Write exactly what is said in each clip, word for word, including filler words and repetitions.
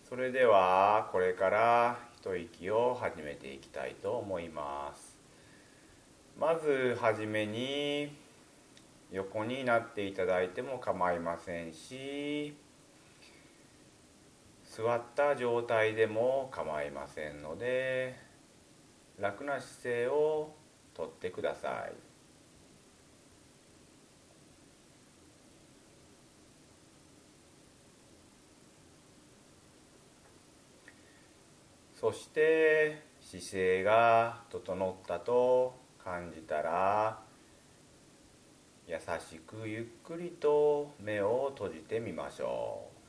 それではこれから一息を始めていきたいと思います。まずはじめに横になっていただいても構いませんし、座った状態でも構いませんので、楽な姿勢をとってください。そして姿勢が整ったと感じたら、優しくゆっくりと目を閉じてみましょう。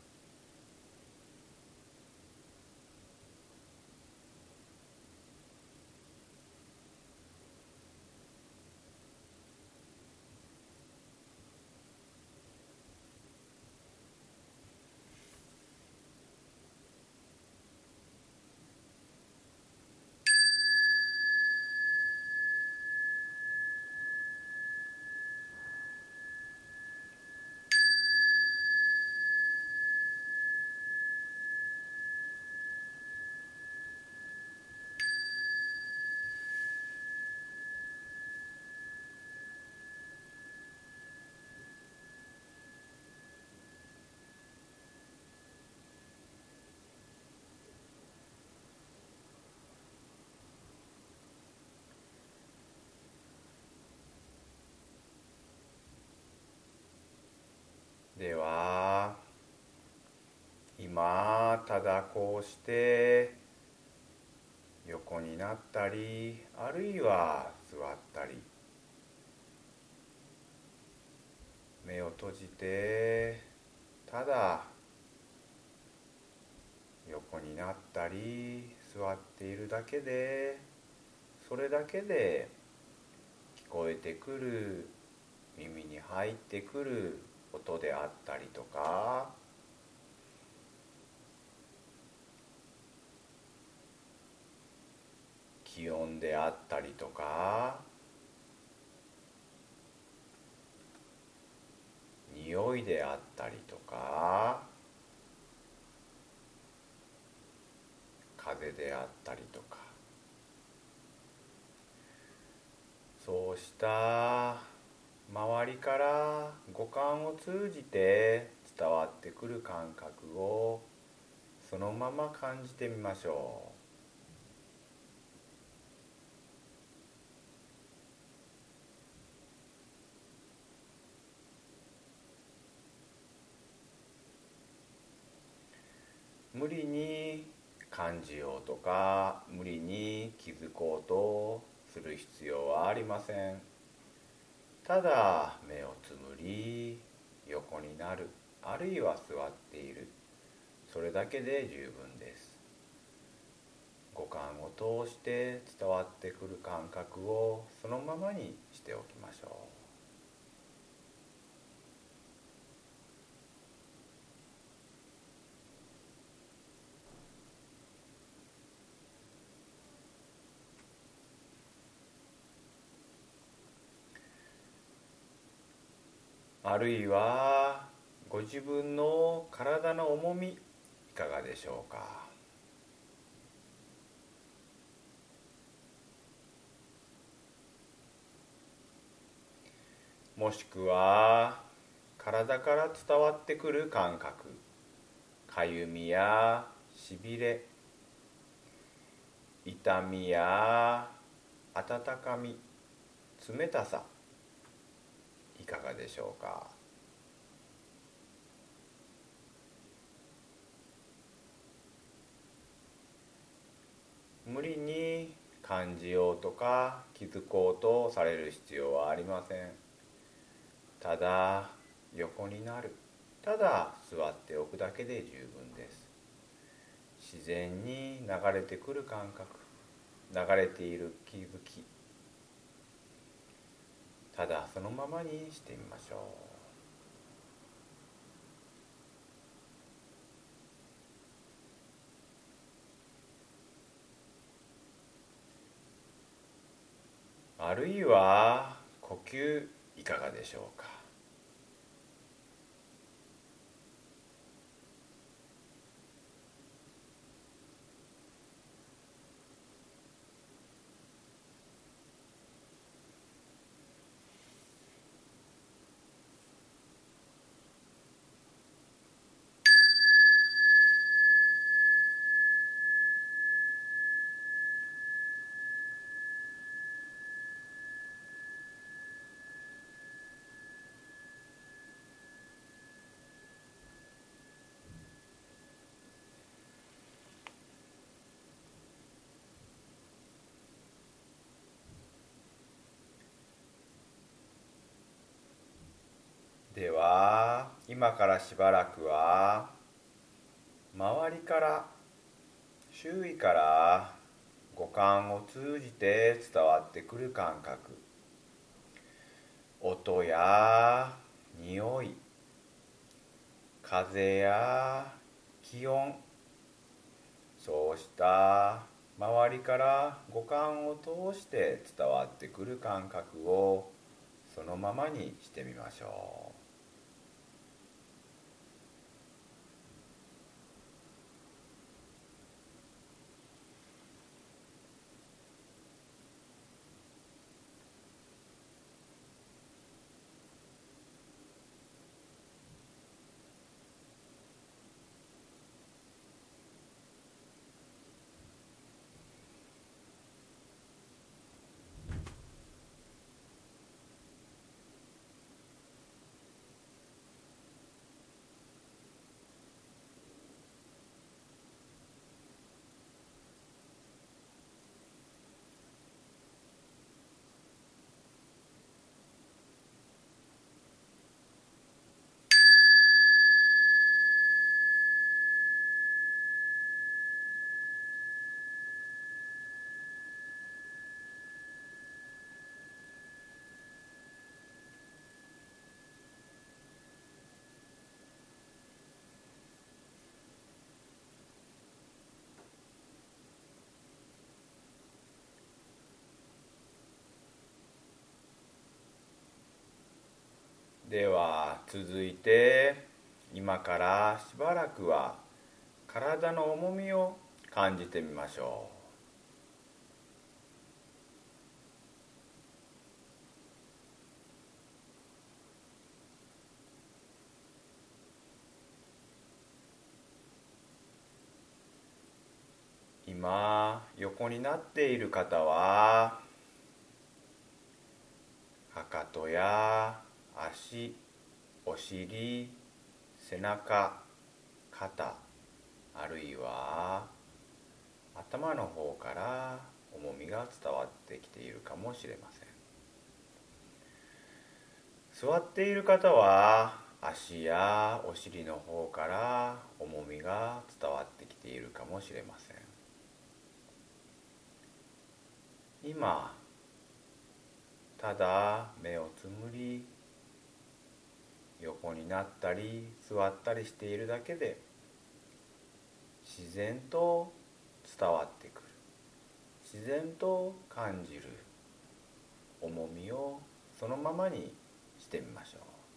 では今ただこうして横になったり、あるいは座ったり、目を閉じてただ横になったり座っているだけで、それだけで聞こえてくる、耳に入ってくる音であったりとか、気温であったりとか、匂いであったりとか、風であったりとか、そうした周りから五感を通じて伝わってくる感覚をそのまま感じてみましょう。無理に感じようとか、無理に気づこうとする必要はありません。ただ目をつむり、横になる、あるいは座っている、それだけで十分です。五感を通して伝わってくる感覚をそのままにしておきましょう。あるいはご自分の体の重み、いかがでしょうか。もしくは体から伝わってくる感覚、かゆみやしびれ、痛みや温かみ、冷たさ、いかがでしょうか。無理に感じようとか気づこうとされる必要はありません。ただ横になる、ただ座っておくだけで十分です。自然に流れてくる感覚、流れている気づき、ただそのままにしてみましょう。あるいは呼吸、いかがでしょうか。 では今からしばらくは周りから周囲から五感を通じて伝わってくる感覚、音や匂い、風や気温、そうした周りから五感を通して伝わってくる感覚をそのままにしてみましょう。では続いて今からしばらくは体の重みを感じてみましょう。今横になっている方はかかとや足、お尻、背中、肩、あるいは頭の方から重みが伝わってきているかもしれません。座っている方は足やお尻の方から重みが伝わってきているかもしれません。今ただ目をつむり横になったり座ったりしているだけで自然と伝わってくる、自然と感じる重みをそのままにしてみましょう。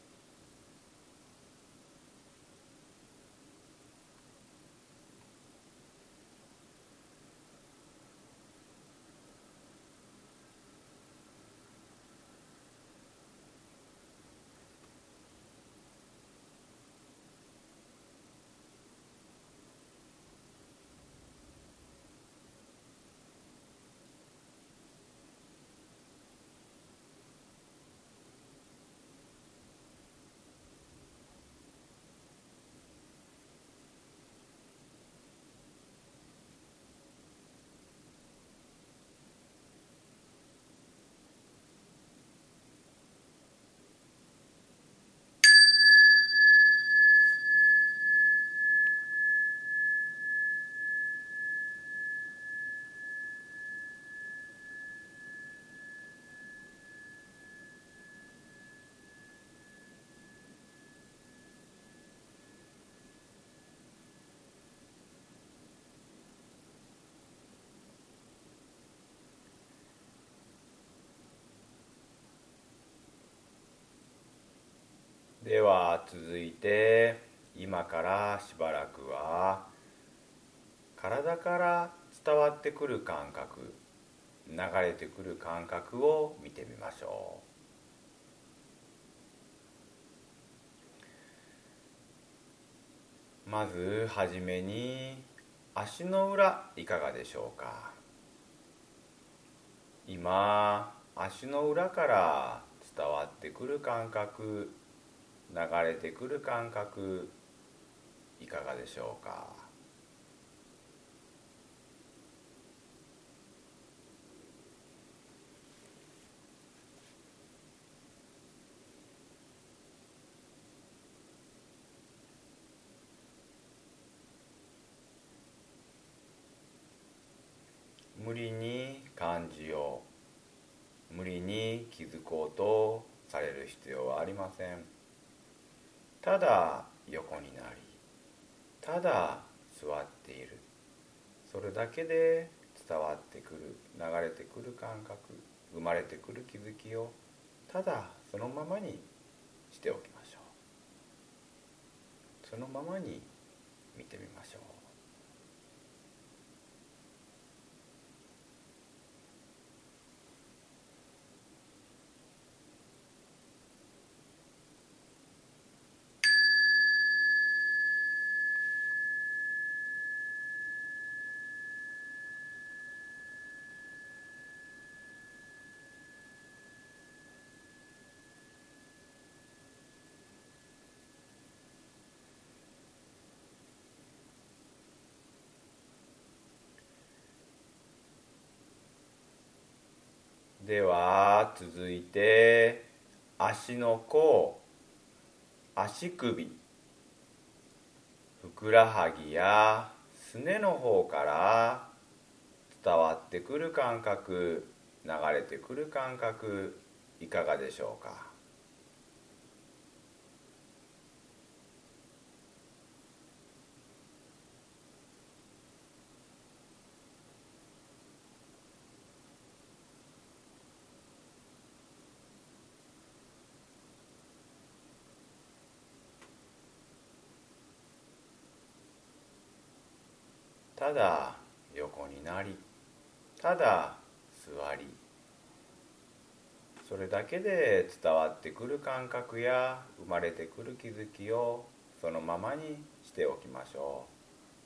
では続いて今からしばらくは体から伝わってくる感覚、流れてくる感覚を見てみましょう。まずはじめに足の裏いかがでしょうか。今足の裏から伝わってくる感覚、流れてくる感覚いかがでしょうか。 無理に感じよう、無理に気づこうとされる必要はありません。ただ横になり、ただ座っている、それだけで伝わってくる、流れてくる感覚、生まれてくる気づきをただそのままにしておきましょう。そのままに見てみましょう。では続いて足の甲、足首、ふくらはぎやすねの方から伝わってくる感覚、流れてくる感覚、いかがでしょうか。ただ横になり、ただ座り、それだけで伝わってくる感覚や生まれてくる気づきをそのままにしておきましょう。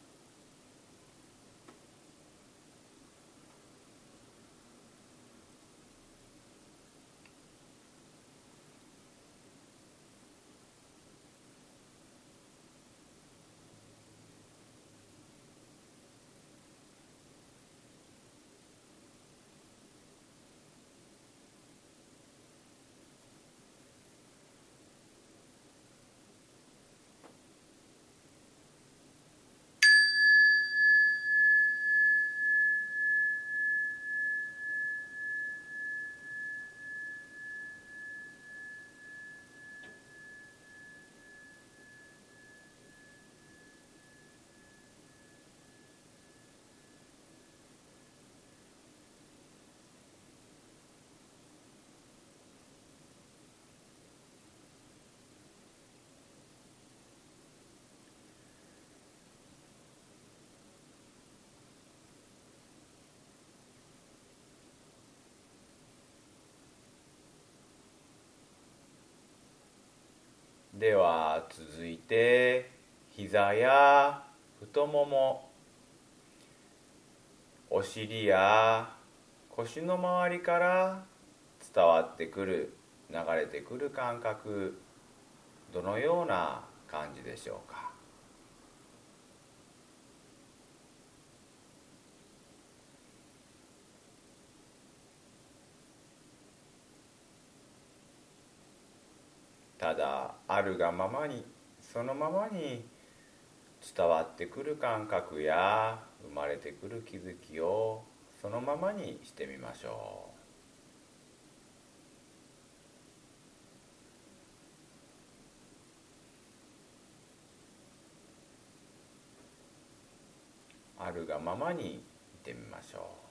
では続いて膝や太もも、お尻や腰の周りから伝わってくる、流れてくる感覚、どのような感じでしょうか。ただあるがままに、そのままに伝わってくる感覚や生まれてくる気づきをそのままにしてみましょう。あるがままに見てみましょう。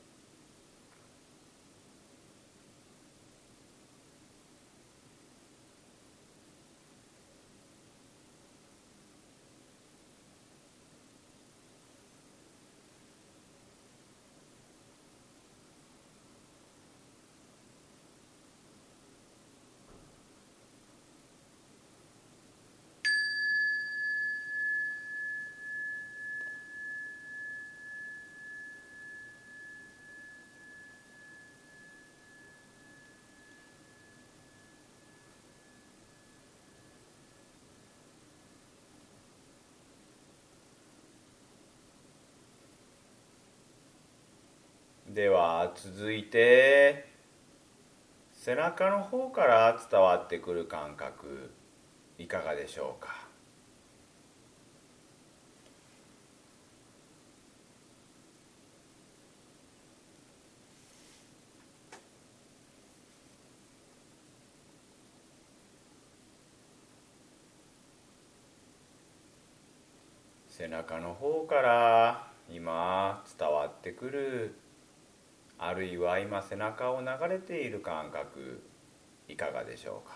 では続いて背中の方から伝わってくる感覚、いかがでしょうか。 背中の方から今伝わってくる、あるいは今背中を流れている感覚、いかがでしょうか。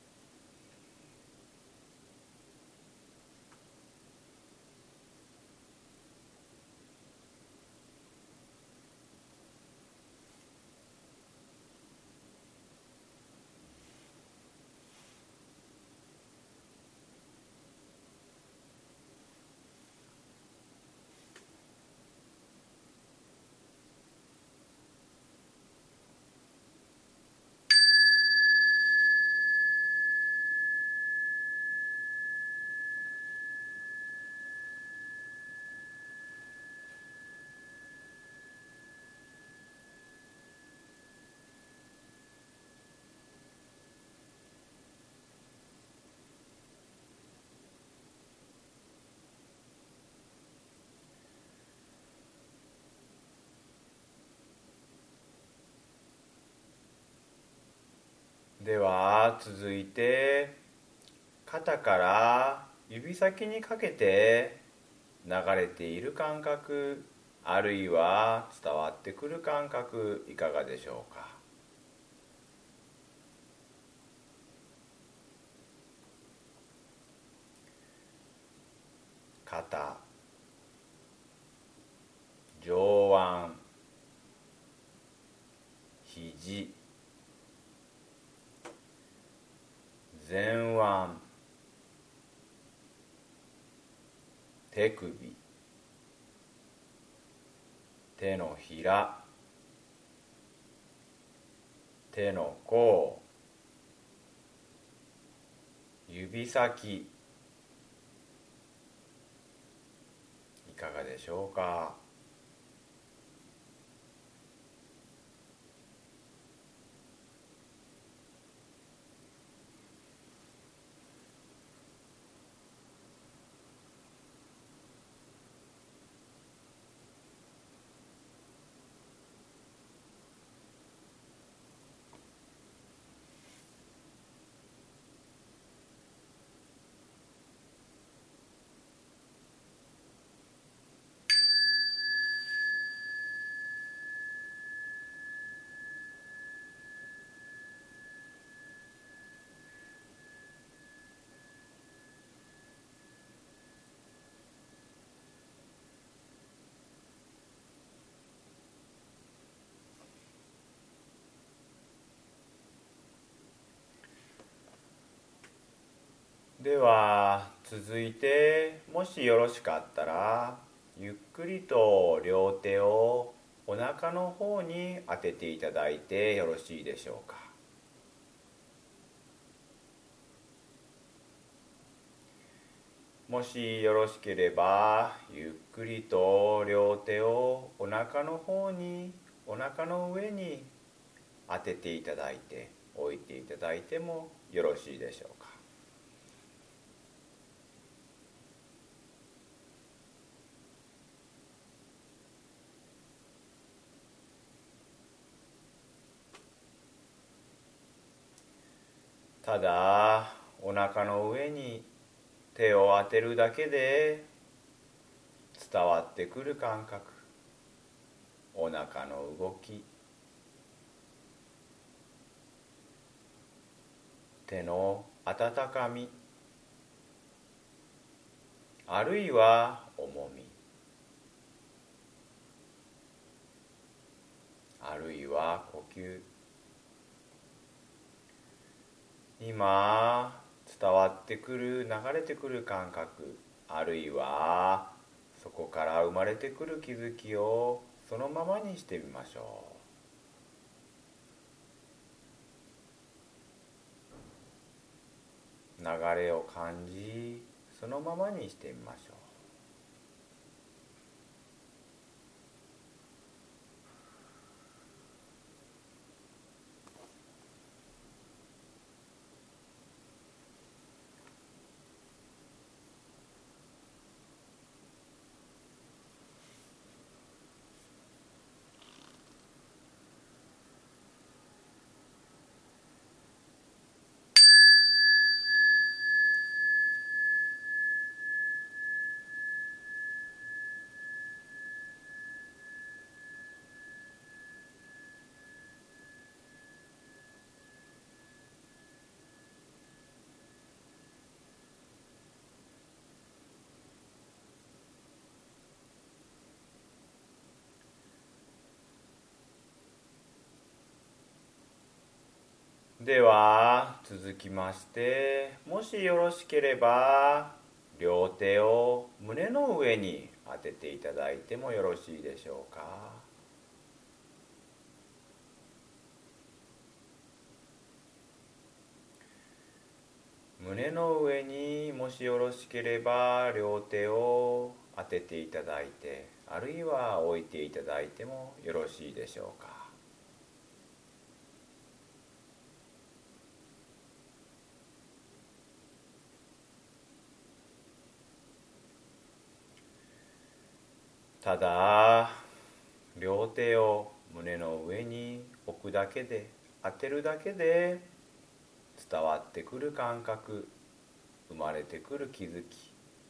では続いて肩から指先にかけて流れている感覚、あるいは伝わってくる感覚、いかがでしょうか。肩、上腕、肘、前腕、手首、手のひら、手の甲、指先、いかがでしょうか。では続いて、もしよろしかったらゆっくりと両手をお腹の方に当てていただいてよろしいでしょうか。もしよろしければゆっくりと両手をお腹の方に、お腹の上に当てていただいて置いていただいてもよろしいでしょうか。ただお腹の上に手を当てるだけで伝わってくる感覚、お腹の動き、手の温かみ、あるいは重み、あるいは呼吸、今伝わってくる、流れてくる感覚、あるいはそこから生まれてくる気づきをそのままにしてみましょう。流れを感じ、そのままにしてみましょう。 では続きまして、もしよろしければ両手を胸の上に当てていただいてもよろしいでしょうか。胸の上にもしよろしければ両手を当てていただいて、あるいは置いていただいてもよろしいでしょうか。ただ両手を胸の上に置くだけで、当てるだけで伝わってくる感覚、生まれてくる気づき、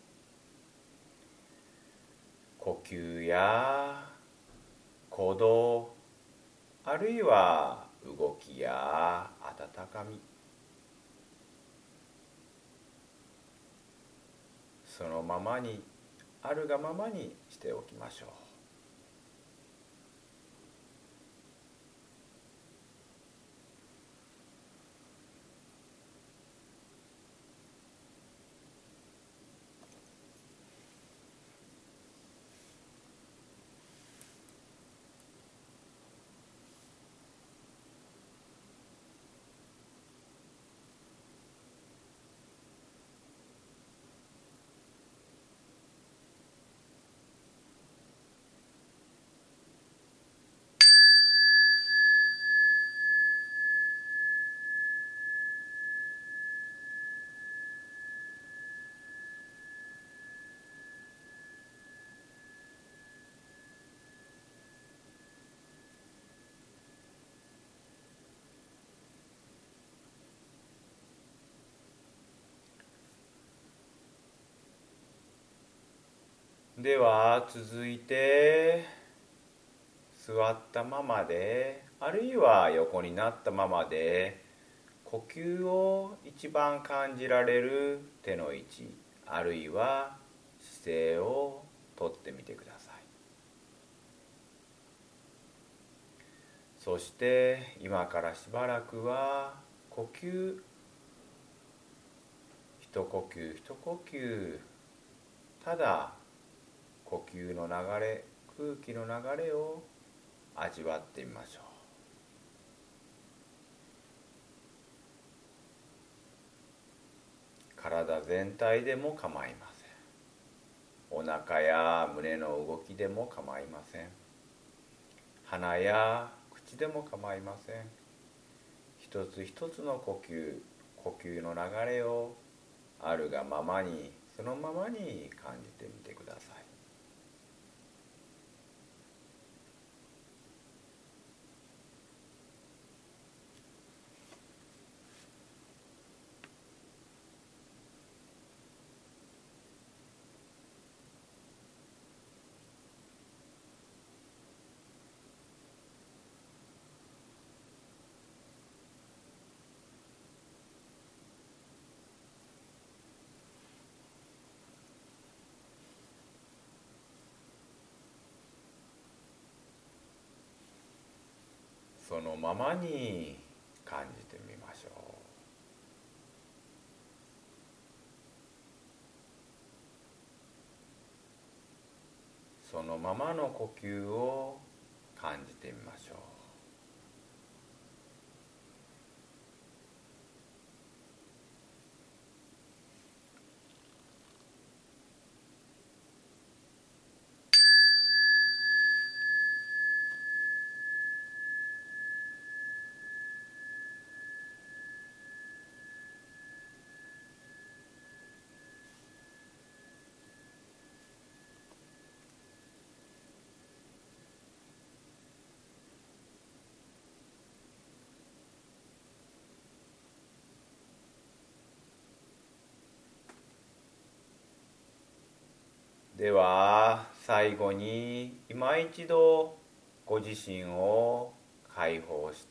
呼吸や鼓動、あるいは動きや温かみ、そのままにあるがままにしておきましょう。では続いて座ったままで、あるいは横になったままで、呼吸を一番感じられる手の位置、あるいは姿勢をとってみてください。そして今からしばらくは呼吸、一呼吸一呼吸、ただ呼吸の流れ、空気の流れを味わってみましょう。体全体でも構いません。お腹や胸の動きでも構いません。鼻や口でも構いません。一つ一つの呼吸、呼吸の流れをあるがままに、そのままに感じてみてください。そのままに感じてみましょう。そのままの呼吸を感じてみましょう。では最後に今一度ご自身を解放して、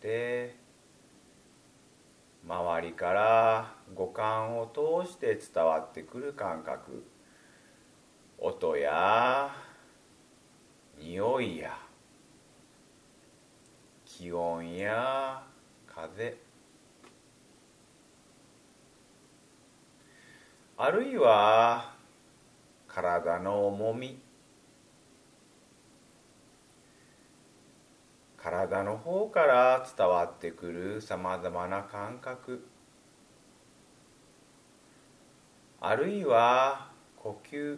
周りから五感を通して伝わってくる感覚、音や匂いや気温や風、 あるいは体の重み、体の方から伝わってくるさまざまな感覚、あるいは呼吸、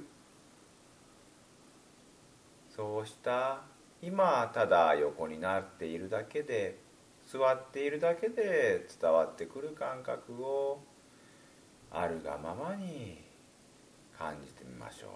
そうした今ただ横になっているだけで、座っているだけで伝わってくる感覚をあるがままに感じてみましょう。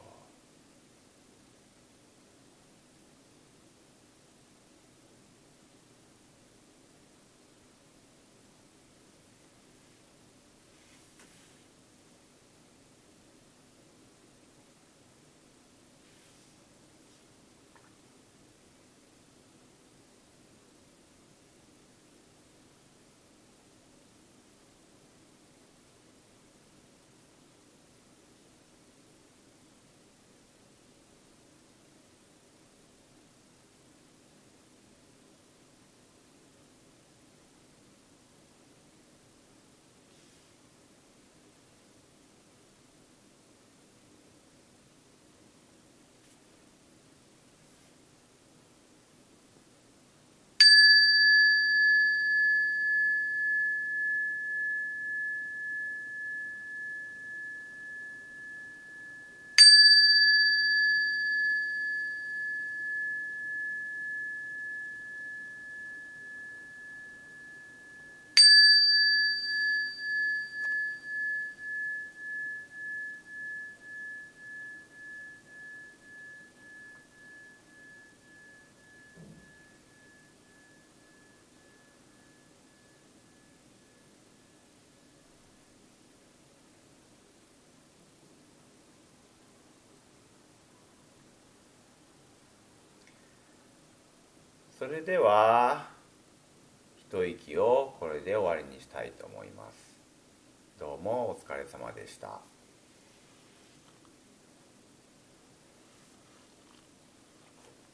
それでは一息をこれで終わりにしたいと思います。どうもお疲れ様でした。